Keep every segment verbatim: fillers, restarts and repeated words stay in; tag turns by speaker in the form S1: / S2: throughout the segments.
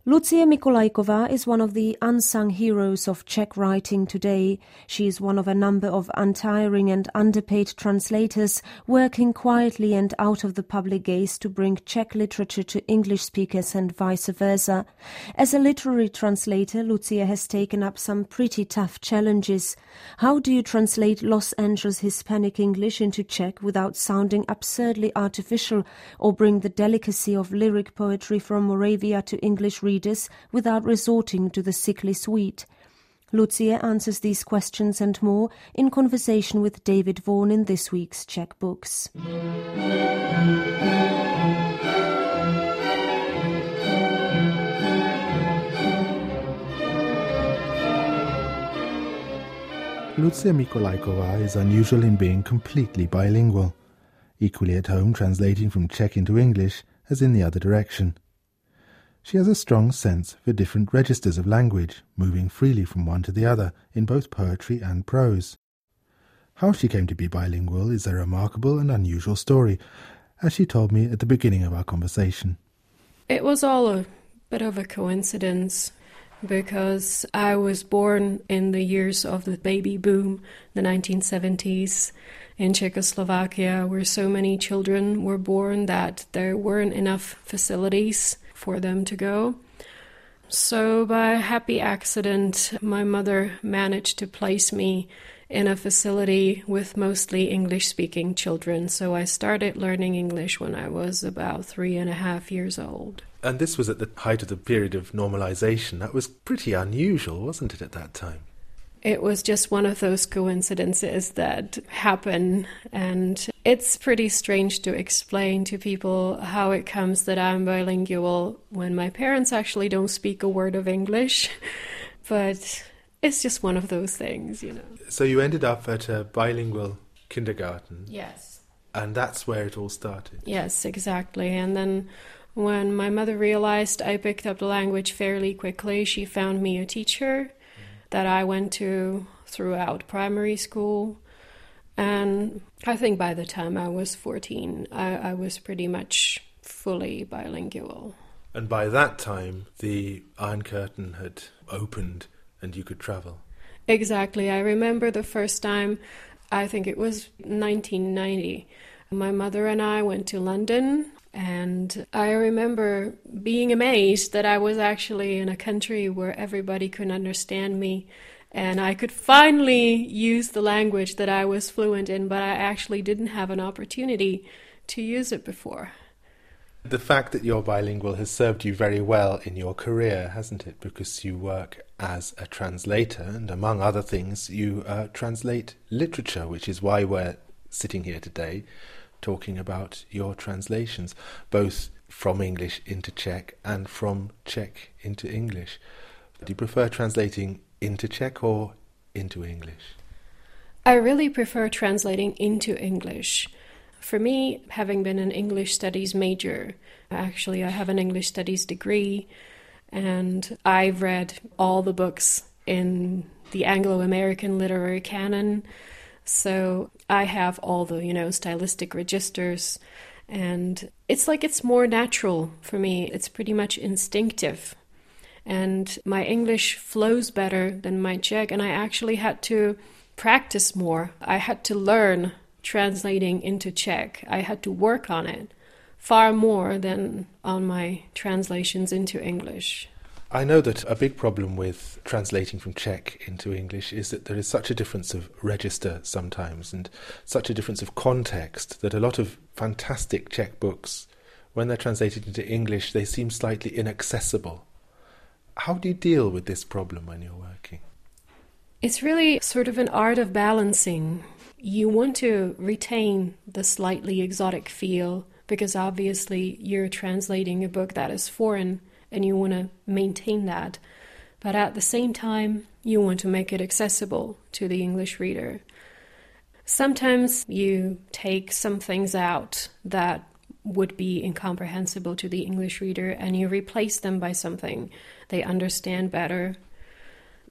S1: Lucia Mikolaikova is one of the unsung heroes of Czech writing today. She is one of a number of untiring and underpaid translators working quietly and out of the public gaze to bring Czech literature to English speakers and vice versa. As a literary translator, Lucia has taken up some pretty tough challenges. How do you translate Los Angeles Hispanic English into Czech without sounding absurdly artificial, or bring the delicacy of lyric poetry from Moravia to English readers without resorting to the sickly sweet? Lucia answers these questions and more in conversation with David Vaughan in this week's Czech Books.
S2: Lucia Mikolaikova is unusual in being completely bilingual, equally at home translating from Czech into English as in the other direction. She has a strong sense for different registers of language, moving freely from one to the other in both poetry and prose. How she came to be bilingual is a remarkable and unusual story, as she told me at the beginning of our conversation.
S3: It was all a bit of a coincidence, because I was born in the years of the baby boom, the nineteen seventies, in Czechoslovakia, where so many children were born that there weren't enough facilities for them to go. So by a happy accident, my mother managed to place me in a facility with mostly English-speaking children. So I started learning English when I was about three and a half years old.
S2: And this was at the height of the period of normalization. That was pretty unusual, wasn't it, at that time?
S3: It was just one of those coincidences that happen, and it's pretty strange to explain to people how it comes that I'm bilingual when my parents actually don't speak a word of English. But it's just one of those things, you know.
S2: So you ended up at a bilingual kindergarten.
S3: Yes.
S2: And that's where it all started.
S3: Yes, exactly. And then when my mother realized I picked up the language fairly quickly, she found me a teacher that I went to throughout primary school. And I think by the time I was fourteen, I, I was pretty much fully bilingual.
S2: And by that time, the Iron Curtain had opened and you could travel.
S3: Exactly. I remember the first time, I think it was nineteen ninety. My mother and I went to London, and I remember being amazed that I was actually in a country where everybody could understand me, and I could finally use the language that I was fluent in, but I actually didn't have an opportunity to use it before.
S2: The fact that you're bilingual has served you very well in your career, hasn't it? Because you work as a translator, and among other things, you uh, translate literature, which is why we're sitting here today talking about your translations, both from English into Czech and from Czech into English. Do you prefer translating into Czech or into English?
S3: I really prefer translating into English. For me, having been an English studies major, actually I have an English studies degree, and I've read all the books in the Anglo-American literary canon. So I have all the, you know, stylistic registers, and it's like it's more natural for me. It's pretty much instinctive. And my English flows better than my Czech, and I actually had to practice more. I had to learn translating into Czech. I had to work on it far more than on my translations into English.
S2: I know that a big problem with translating from Czech into English is that there is such a difference of register sometimes, and such a difference of context, that a lot of fantastic Czech books, when they're translated into English, they seem slightly inaccessible. How do you deal with this problem when you're working?
S3: It's really sort of an art of balancing. You want to retain the slightly exotic feel, because obviously you're translating a book that is foreign, and you want to maintain that. But at the same time, you want to make it accessible to the English reader. Sometimes you take some things out that would be incomprehensible to the English reader, and you replace them by something they understand better.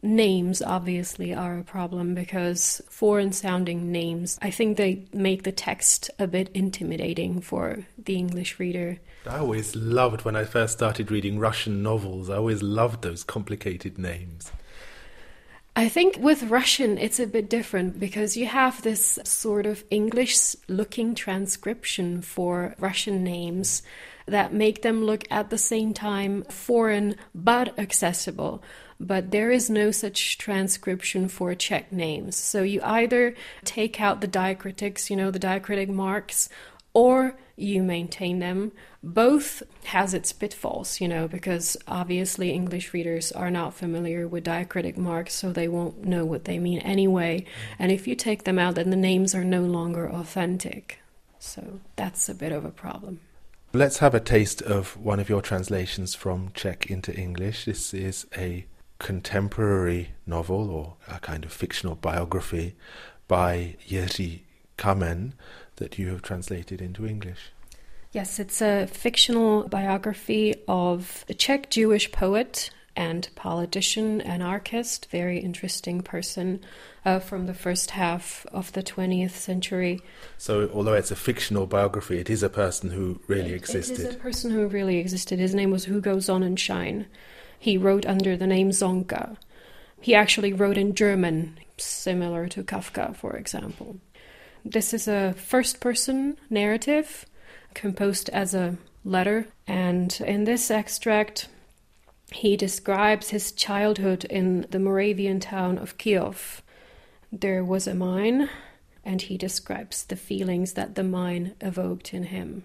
S3: Names obviously are a problem because foreign-sounding names, I think they make the text a bit intimidating for the English reader.
S2: I always loved, when I first started reading Russian novels, I always loved those complicated names.
S3: I think with Russian it's a bit different because you have this sort of English-looking transcription for Russian names that make them look at the same time foreign but accessible. But there is no such transcription for Czech names. So you either take out the diacritics, you know, the diacritic marks, or you maintain them. Both has its pitfalls, you know, because obviously English readers are not familiar with diacritic marks, so they won't know what they mean anyway. And if you take them out, then the names are no longer authentic. So that's a bit of a problem.
S2: Let's have a taste of one of your translations from Czech into English. This is a contemporary novel, or a kind of fictional biography by Jiří Kamen that you have translated into English.
S3: Yes, it's a fictional biography of a Czech Jewish poet and politician, anarchist, very interesting person uh, from the first half of the twentieth century.
S2: So although it's a fictional biography, it is a person who really
S3: it,
S2: existed.
S3: It is a person who really existed. His name was Hugo Sonnenschein. He wrote under the name Zonka. He actually wrote in German, similar to Kafka, for example. This is a first-person narrative composed as a letter, and in this extract he describes his childhood in the Moravian town of Kyiv. There was a mine, and he describes the feelings that the mine evoked in him.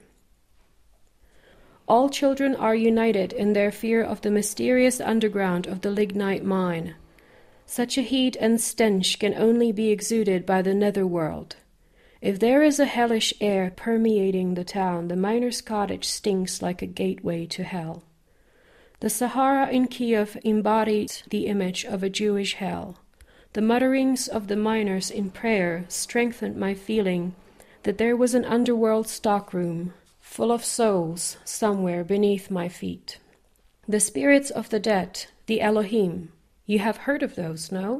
S3: All children are united in their fear of the mysterious underground of the lignite mine. Such a heat and stench can only be exuded by the netherworld. If there is a hellish air permeating the town, the miner's cottage stinks like a gateway to hell. The Sahara in Kiev embodied the image of a Jewish hell. The mutterings of the miners in prayer strengthened my feeling that there was an underworld stockroom, full of souls somewhere beneath my feet. The spirits of the dead, the Elohim. You have heard of those, no?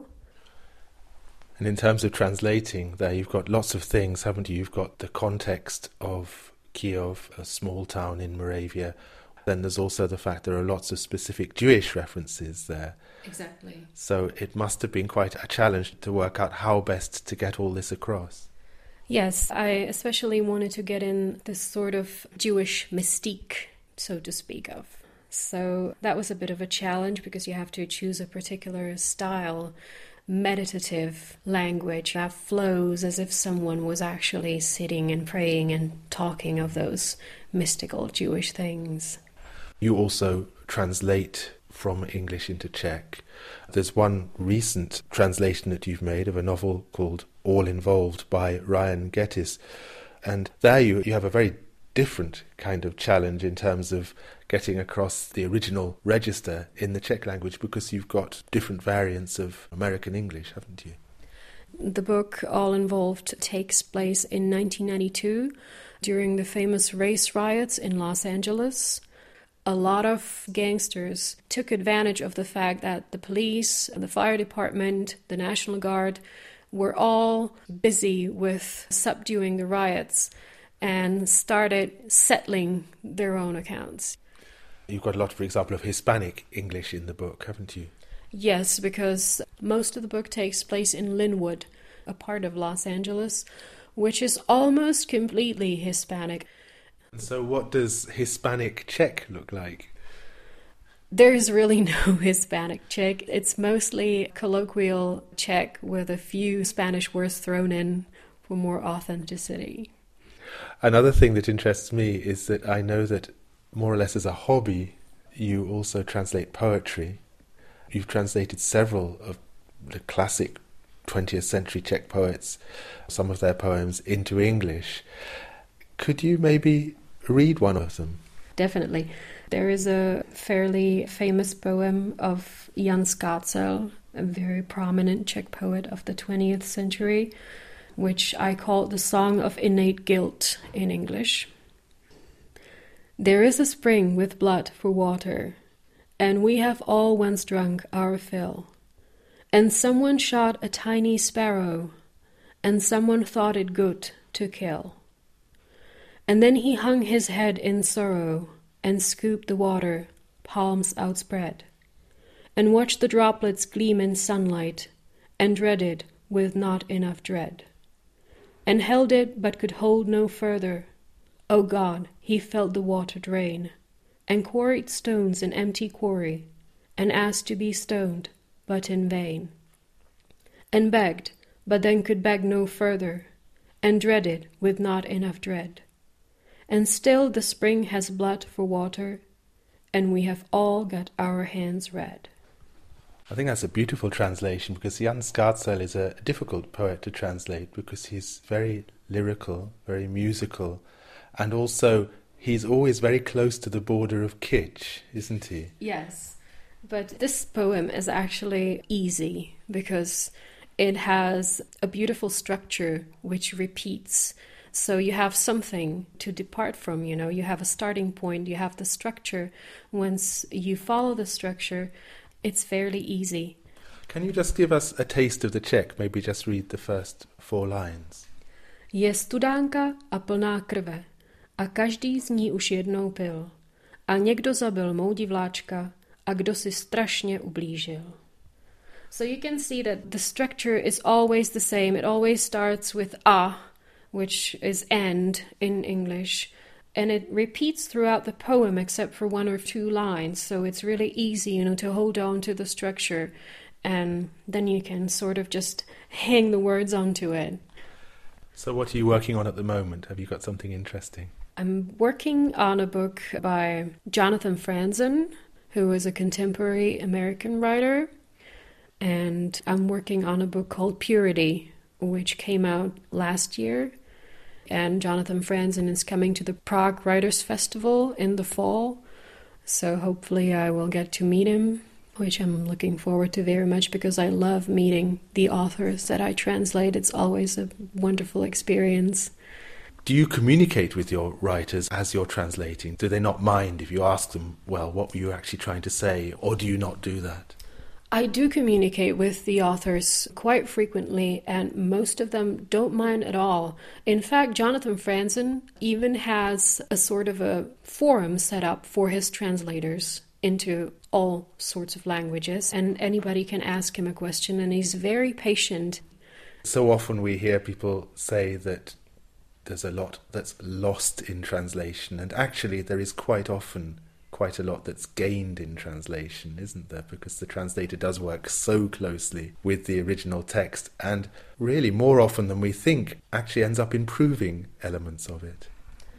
S2: And in terms of translating, there you've got lots of things, haven't you? You've got the context of Kyiv, a small town in Moravia. Then there's also the fact there are lots of specific Jewish references there.
S3: Exactly.
S2: So it must have been quite a challenge to work out how best to get all this across.
S3: Yes, I especially wanted to get in this sort of Jewish mystique, so to speak of. So that was a bit of a challenge because you have to choose a particular style, meditative language that flows as if someone was actually sitting and praying and talking of those mystical Jewish things.
S2: You also translate from English into Czech. There's one recent translation that you've made of a novel called All Involved by Ryan Gettis. And there you, you have a very different kind of challenge in terms of getting across the original register in the Czech language because you've got different variants of American English, haven't you?
S3: The book All Involved takes place in nineteen ninety-two during the famous race riots in Los Angeles. A lot of gangsters took advantage of the fact that the police, the fire department, the National Guard were all busy with subduing the riots and started settling their own accounts.
S2: You've got a lot, for example, of Hispanic English in the book, haven't you?
S3: Yes, because most of the book takes place in Linwood, a part of Los Angeles, which is almost completely Hispanic.
S2: So what does Hispanic Czech look like?
S3: There's really no Hispanic Czech. It's mostly colloquial Czech with a few Spanish words thrown in for more authenticity.
S2: Another thing that interests me is that I know that more or less as a hobby, you also translate poetry. You've translated several of the classic twentieth century Czech poets, some of their poems, into English. Could you maybe read one of them?
S3: Definitely. There is a fairly famous poem of Jan Skácel, a very prominent Czech poet of the twentieth century, which I call the Song of Innate Guilt in English. There is a spring with blood for water, and we have all once drunk our fill. and someone shot a tiny sparrow, and someone thought it good to kill. And then he hung his head in sorrow, and scooped the water, palms outspread, and watched the droplets gleam in sunlight, and dreaded with not enough dread, and held it but could hold no further. O God, he felt the water drain, and quarried stones in empty quarry, and asked to be stoned, but in vain, and begged, but then could beg no further, and dreaded with not enough dread. And still the spring has blood for water, and we have all got our hands red.
S2: I think that's a beautiful translation, because Jan Scardsel is a difficult poet to translate because he's very lyrical, very musical, and also he's always very close to the border of kitsch, isn't he?
S3: Yes, but this poem is actually easy because it has a beautiful structure which repeats. So you have something to depart from, you know, you have a starting point, you have the structure. Once you follow the structure, it's fairly easy.
S2: Can you just give us a taste of the Czech? Maybe just read the first four lines.
S3: Je studánka a plná krve, a každý z ní už jednou pil. A někdo zabil mou divláčka, a kdo si strašně ublížil. So you can see that the structure is always the same. It always starts with a, which is end in English, and it repeats throughout the poem except for one or two lines. So it's really easy, you know, to hold on to the structure, and then you can sort of just hang the words onto it.
S2: So what are you working on at the moment? Have you got something interesting?
S3: I'm working on a book by Jonathan Franzen, who is a contemporary American writer, and I'm working on a book called Purity, which came out last year. And Jonathan Franzen is coming to the Prague Writers' Festival in the fall, so hopefully I will get to meet him, which I'm looking forward to very much because I love meeting the authors that I translate. It's always a wonderful experience.
S2: Do you communicate with your writers as you're translating? Do they not mind if you ask them, well, what were you actually trying to say, or do you not do that?
S3: I do communicate with the authors quite frequently, and most of them don't mind at all. In fact, Jonathan Franzen even has a sort of a forum set up for his translators into all sorts of languages, and anybody can ask him a question, and he's very patient.
S2: So often we hear people say that there's a lot that's lost in translation, and actually there is quite often quite a lot that's gained in translation, isn't there? Because the translator does work so closely with the original text, and really more often than we think actually ends up improving elements of it.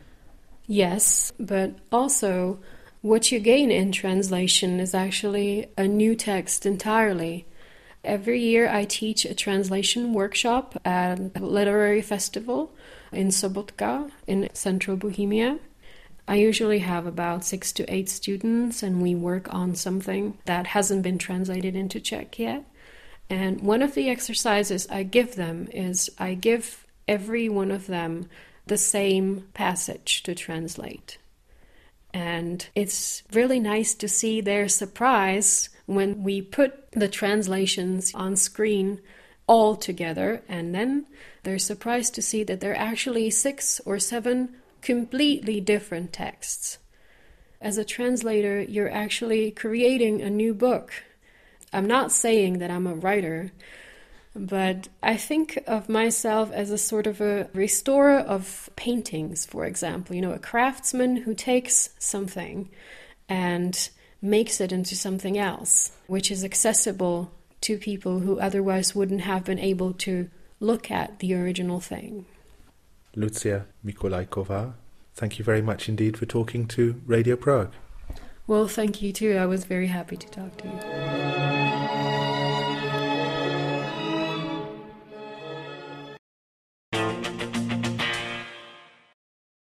S3: Yes, but also what you gain in translation is actually a new text entirely. Every year I teach a translation workshop at a literary festival in Sobotka in central Bohemia. I usually have about six to eight students, and we work on something that hasn't been translated into Czech yet. And one of the exercises I give them is I give every one of them the same passage to translate. And it's really nice to see their surprise when we put the translations on screen all together, and then they're surprised to see that they're actually six or seven completely different texts. As a translator, you're actually creating a new book. I'm not saying that I'm a writer, but I think of myself as a sort of a restorer of paintings, for example. You know, a craftsman who takes something and makes it into something else, which is accessible to people who otherwise wouldn't have been able to look at the original thing.
S2: Lucia Mikolajková, thank you very much indeed for talking to Radio Prague.
S3: Well, thank you too. I was very happy to talk to you.